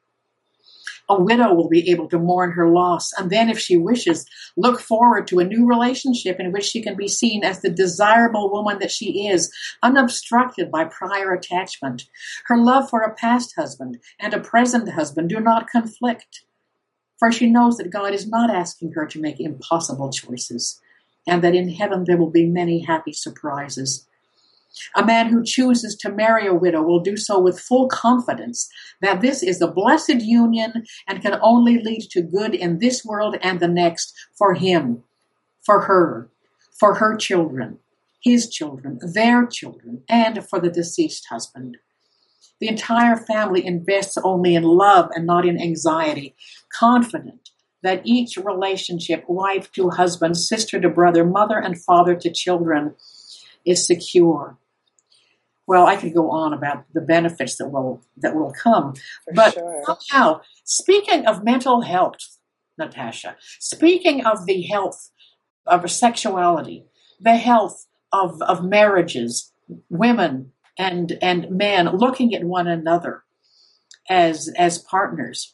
A widow will be able to mourn her loss, and then, if she wishes, look forward to a new relationship in which she can be seen as the desirable woman that she is, unobstructed by prior attachment. Her love for a past husband and a present husband do not conflict, for she knows that God is not asking her to make impossible choices, and that in heaven there will be many happy surprises. A man who chooses to marry a widow will do so with full confidence that this is a blessed union and can only lead to good in this world and the next for him, for her, for her children, his children, their children, and for the deceased husband. The entire family invests only in love and not in anxiety, confident that each relationship, wife to husband, sister to brother, mother and father to children, is secure. Well, I could go on about the benefits that will that will come. For but sure. Somehow, speaking of mental health, Natasha, speaking of the health of sexuality, the health of, of marriages, women and and men looking at one another as as partners,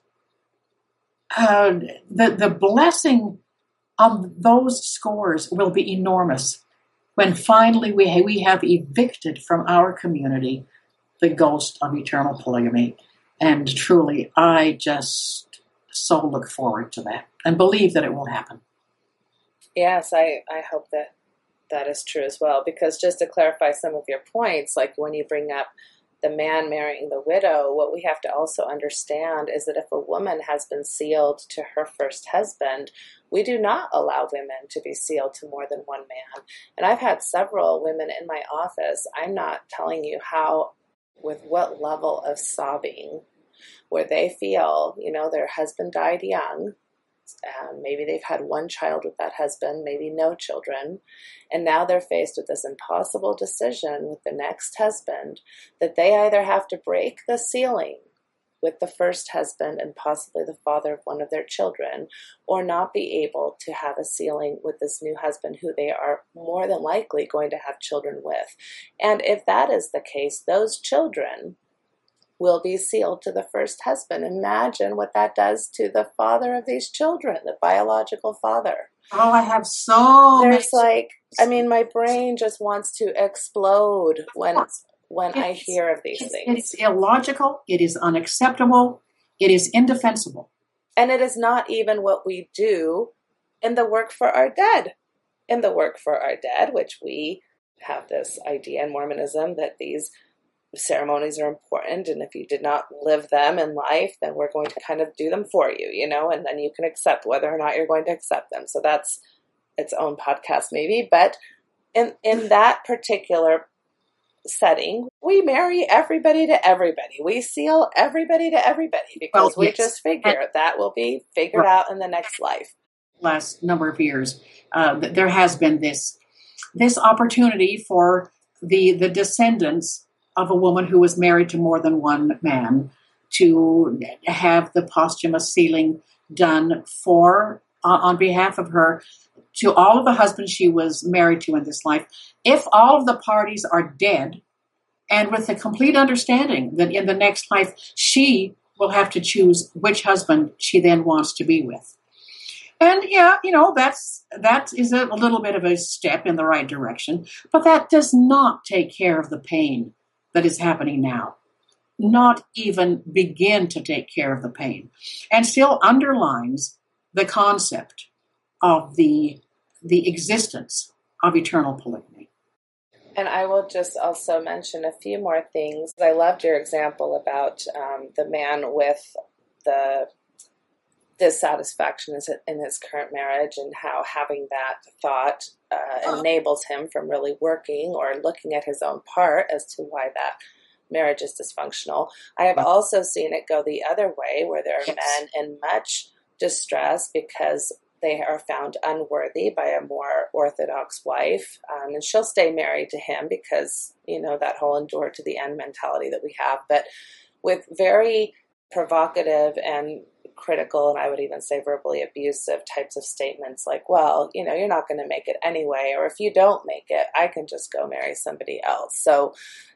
uh, the the blessing on those scores will be enormous when finally we ha- we have evicted from our community the ghost of eternal polygamy. And truly, I just so look forward to that and believe that it will happen. Yes, I, I hope that that is true as well, because just to clarify some of your points, like when you bring up the man marrying the widow, what we have to also understand is that if a woman has been sealed to her first husband, we do not allow women to be sealed to more than one man. And I've had several women in my office, I'm not telling you how, with what level of sobbing, where they feel, you know, their husband died young. Um, maybe they've had one child with that husband, maybe no children. And now they're faced with this impossible decision with the next husband that they either have to break the sealing with the first husband and possibly the father of one of their children, or not be able to have a sealing with this new husband who they are more than likely going to have children with. And if that is the case, those children will be sealed to the first husband. Imagine what that does to the father of these children, the biological father. Oh, I have so There's many. like, I mean, my brain just wants to explode when when It's, I hear of these it's, things. It's illogical. It is unacceptable. It is indefensible. And it is not even what we do in the work for our dead. In the work for our dead, which we have this idea in Mormonism that these ceremonies are important, and if you did not live them in life, then we're going to kind of do them for you, you know, and then you can accept whether or not you're going to accept them. So that's its own podcast maybe, but in in that particular setting, we marry everybody to everybody. We seal everybody to everybody because Well, we yes. just figure And- that will be figured Right. out in the next life. Last number of years, uh, th- there has been this this opportunity for the the descendants of a woman who was married to more than one man to have the posthumous sealing done for uh, on behalf of her to all of the husbands she was married to in this life, if all of the parties are dead, and with the complete understanding that in the next life she will have to choose which husband she then wants to be with. And yeah, you know, that's that is a little bit of a step in the right direction, but that does not take care of the pain that is happening now. Not even begin to take care of the pain, and still underlines the concept of the the existence of eternal polygamy. And I will just also mention a few more things. I loved your example about um, the man with the dissatisfaction in his current marriage and how having that thought uh, enables him from really working or looking at his own part as to why that marriage is dysfunctional. I have also seen it go the other way, where there are Yes. men in much distress because they are found unworthy by a more orthodox wife, um, and she'll stay married to him because, you know, that whole endure to the end mentality that we have, but with very provocative and critical, and I would even say verbally abusive types of statements like, well, you know, you're not going to make it anyway, or if you don't make it, I can just go marry somebody else. So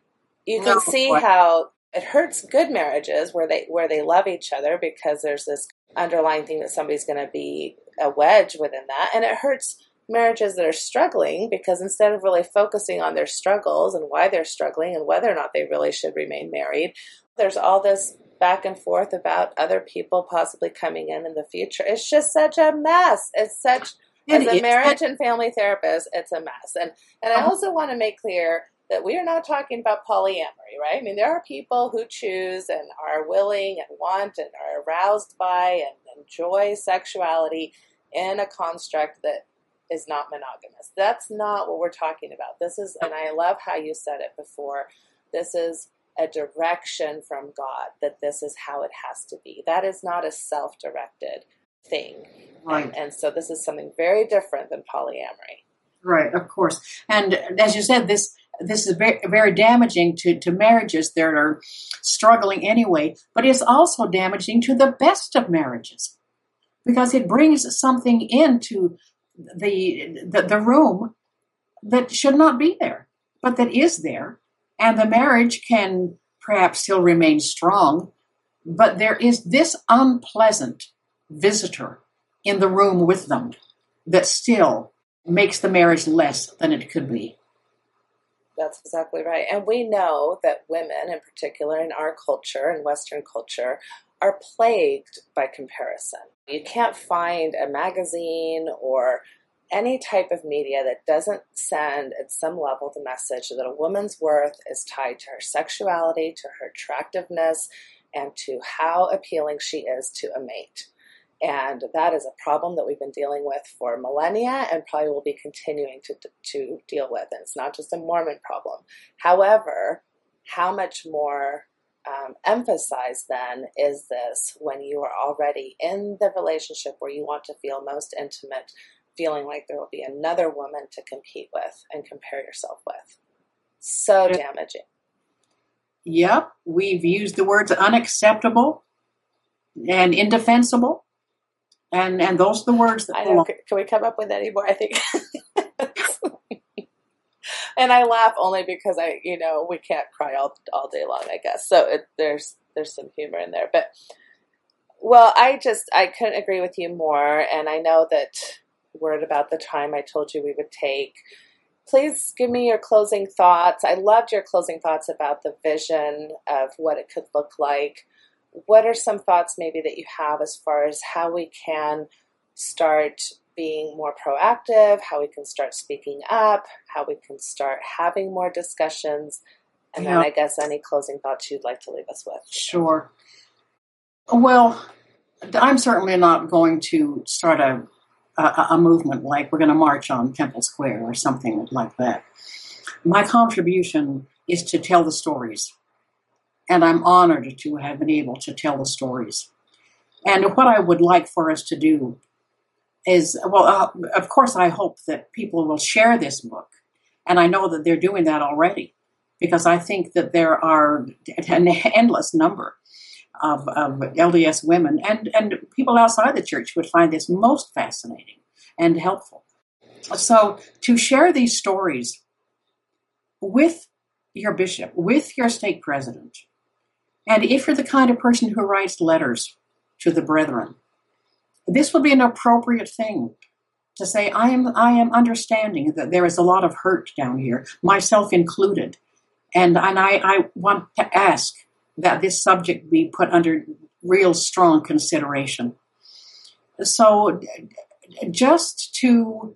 you can No, see what? how it hurts good marriages where they where they love each other because there's this underlying thing that somebody's going to be a wedge within that, and it hurts marriages that are struggling because instead of really focusing on their struggles and why they're struggling and whether or not they really should remain married, there's all this back and forth about other people possibly coming in in the future. It's just such a mess. It's such, It as a is. marriage and family therapist, it's a mess. And and I also want to make clear that we are not talking about polyamory, right? I mean, there are people who choose and are willing and want and are aroused by and enjoy sexuality in a construct that is not monogamous. That's not what we're talking about. This is, and I love how you said it before, this is a direction from God, that this is how it has to be. That is not a self-directed thing. Right. And, and so this is something very different than polyamory. Right, of course. And as you said, this this is very, very damaging to, to marriages that are struggling anyway, but it's also damaging to the best of marriages because it brings something into the, the, the room that should not be there, but that is there. And the marriage can perhaps still remain strong, but there is this unpleasant visitor in the room with them that still makes the marriage less than it could be. That's exactly right. And we know that women, in particular in our culture, in Western culture, are plagued by comparison. You can't find a magazine or any type of media that doesn't send at some level the message that a woman's worth is tied to her sexuality, to her attractiveness, and to how appealing she is to a mate. And that is a problem that we've been dealing with for millennia and probably will be continuing to, to deal with. And it's not just a Mormon problem. However, how much more um, emphasized then is this when you are already in the relationship where you want to feel most intimate, feeling like there will be another woman to compete with and compare yourself with. So damaging. Yep, we've used the words unacceptable and indefensible. And and those are the words that I know. Can, can we come up with any more? I think. And I laugh only because I, you know, we can't cry all all day long, I guess. So it, there's there's some humor in there. But, well, I just, I couldn't agree with you more. And I know that we're at about the time I told you we would take. Please give me your closing thoughts. I loved your closing thoughts about the vision of what it could look like. What are some thoughts maybe that you have as far as how we can start being more proactive, how we can start speaking up, how we can start having more discussions, and yeah. then I guess any closing thoughts you'd like to leave us with? Sure. Well, I'm certainly not going to start a, a, a movement like we're going to march on Temple Square or something like that. My contribution is to tell the stories. And I'm honored to have been able to tell the stories. And what I would like for us to do is, well, uh, of course, I hope that people will share this book. And I know that they're doing that already, because I think that there are an endless number of, of L D S women and, and people outside the church who would find this most fascinating and helpful. So to share these stories with your bishop, with your stake president, and if you're the kind of person who writes letters to the brethren, this would be an appropriate thing to say, I am I am understanding that there is a lot of hurt down here, myself included. And, and I, I want to ask that this subject be put under real strong consideration. So just to,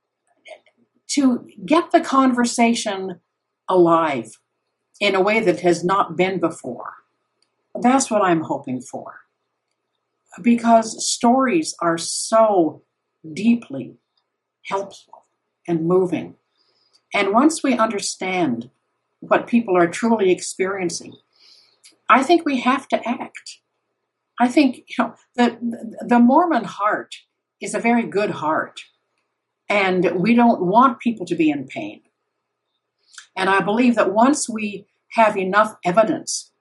to get the conversation alive in a way that has not been before, that's what I'm hoping for. Because stories are so deeply helpful and moving. And once we understand what people are truly experiencing, I think we have to act. I think, you know, the, the Mormon heart is a very good heart. And we don't want people to be in pain. And I believe that once we have enough evidence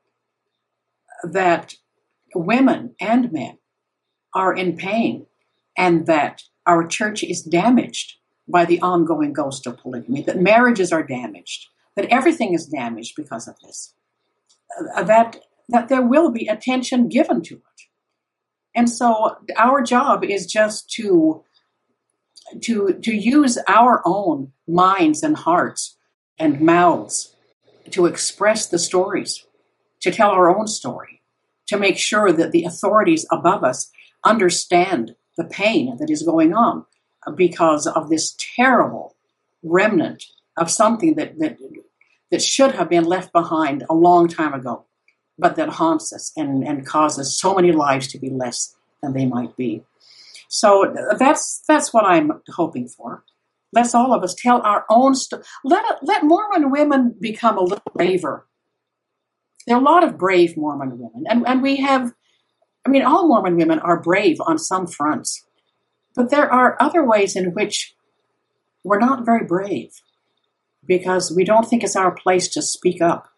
that women and men are in pain and that our church is damaged by the ongoing ghost of polygamy, that marriages are damaged, that everything is damaged because of this, uh, that, that there will be attention given to it. And so our job is just to, to, to use our own minds and hearts and mouths to express the stories, to tell our own story, to make sure that the authorities above us understand the pain that is going on because of this terrible remnant of something that, that, that should have been left behind a long time ago, but that haunts us and, and causes so many lives to be less than they might be. So that's that's what I'm hoping for. Let's all of us tell our own story. Let, let Mormon women become a little braver. There are a lot of brave Mormon women. And, and we have, I mean, all Mormon women are brave on some fronts. But there are other ways in which we're not very brave because we don't think it's our place to speak up.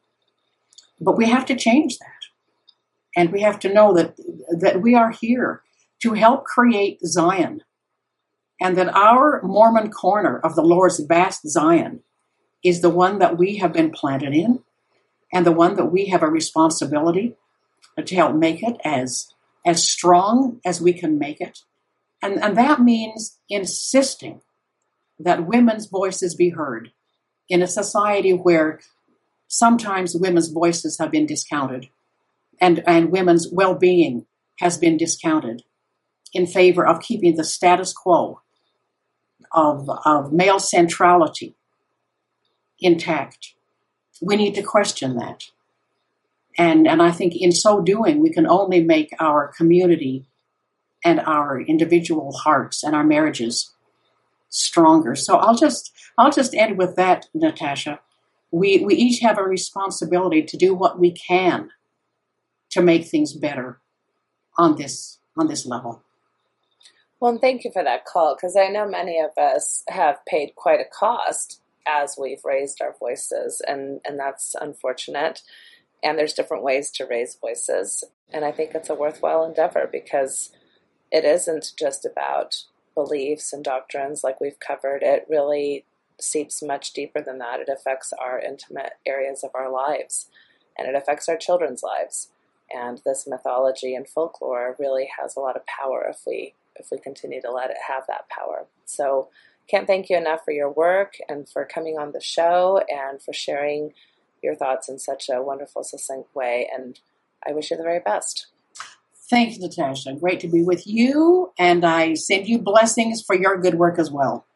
But we have to change that. And we have to know that, that we are here to help create Zion. And that our Mormon corner of the Lord's vast Zion is the one that we have been planted in and the one that we have a responsibility to help make it as, as strong as we can make it. And, and that means insisting that women's voices be heard in a society where sometimes women's voices have been discounted and, and women's well-being has been discounted in favor of keeping the status quo of, of male centrality intact. We need to question that. And, and I think in so doing, we can only make our community and our individual hearts and our marriages stronger. So I'll just, I'll just end with that, Natasha. We, we each have a responsibility to do what we can to make things better on this, on this level. Well, and thank you for that call, because I know many of us have paid quite a cost as we've raised our voices, and, and that's unfortunate. And there's different ways to raise voices. And I think it's a worthwhile endeavor, because it isn't just about beliefs and doctrines like we've covered. It really seeps much deeper than that. It affects our intimate areas of our lives, and it affects our children's lives. And this mythology and folklore really has a lot of power if we if we continue to let it have that power. So can't thank you enough for your work and for coming on the show and for sharing your thoughts in such a wonderful, succinct way. And I wish you the very best. Thanks, Natasha. Great to be with you, and I send you blessings for your good work as well.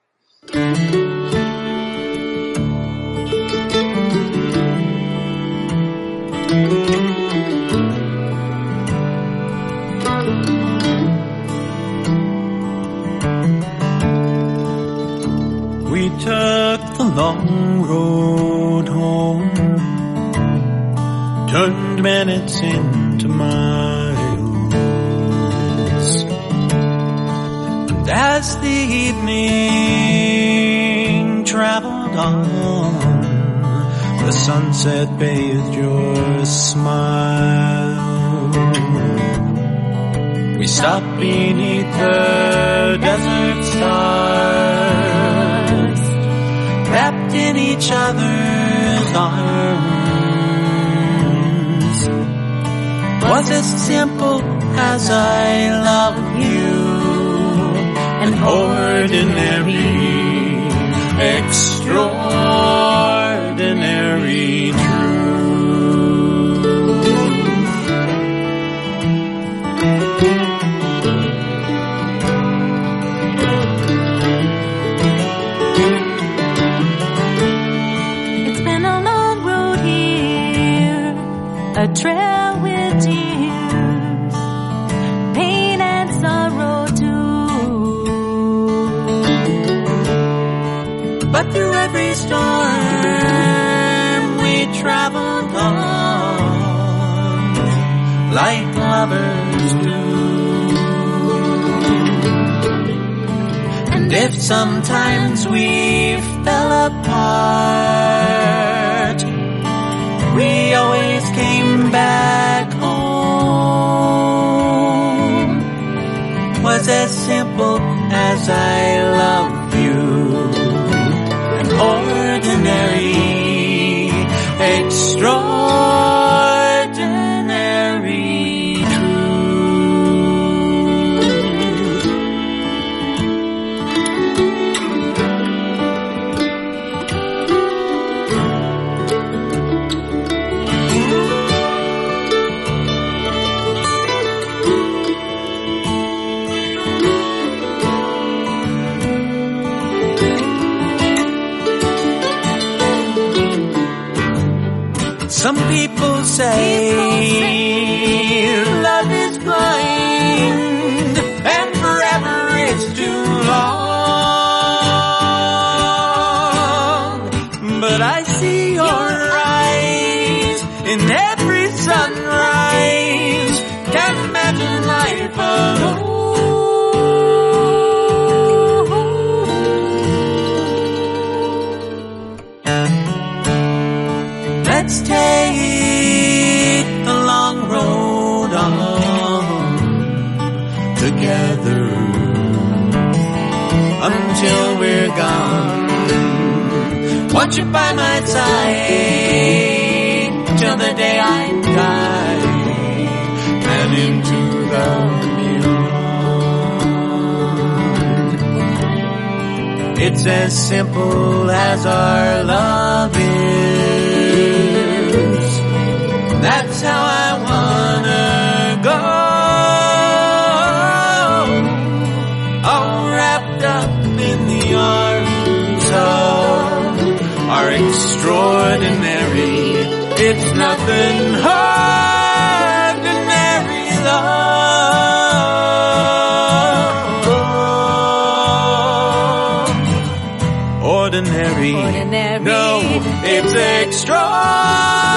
We took the long road home, turned minutes into miles, and as the evening traveled on, the sunset bathed your smile. We stopped beneath the desert stars, wrapped in each other's arms. Was as simple as I love you, an ordinary, extraordinary truth. A trail with tears, pain and sorrow too. But through every storm we traveled on, like lovers do. And if sometimes we fell apart, we always came back home. Was as simple as I love you, an ordinary, extraordinary truth. Some people say, love is blind and forever is too long. But I see your eyes in every sunrise. Can't imagine life alone. Let's take the long road on together until we're gone. Want you by my side till the day I die and into the beyond. It's as simple as our love is. That's how I wanna go, all wrapped up in the arms extraordinary. It's nothing ordinary love. Ordinary. Ordinary. No, it's extraordinary.